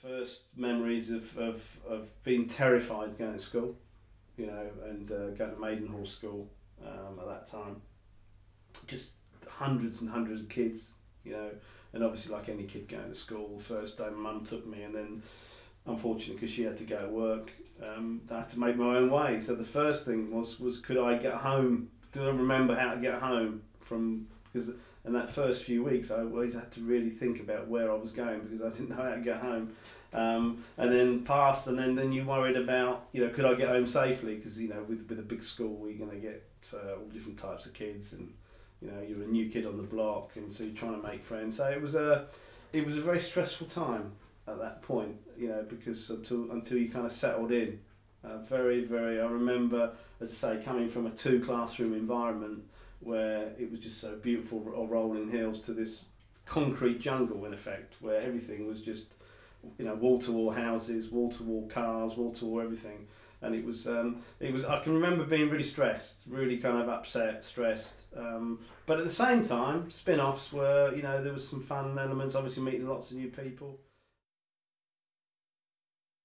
first memories of being terrified going to school, and going to Maidenhall School at that time. Just hundreds and hundreds of kids, and obviously like any kid going to school, the first day my mum took me, and then unfortunately because she had to go to work, I had to make my own way. So the first thing was could I get home? Do I remember how to get home from, because in that first few weeks I always had to really think about where I was going because I didn't know how to get home. And then past, and then you worried about, could I get home safely, because with a big school you're going to get all different types of kids, and you're a new kid on the block, and so you're trying to make friends. So it was a very stressful time at that point, because until you kind of settled in. I remember, as I say, coming from a 2 classroom environment where it was just so beautiful, rolling hills, to this concrete jungle in effect, where everything was just, wall to wall houses, wall to wall cars, wall to wall everything. And it was I can remember being really stressed, really kind of upset, stressed. But at the same time, spin-offs were, there was some fun elements, obviously meeting lots of new people.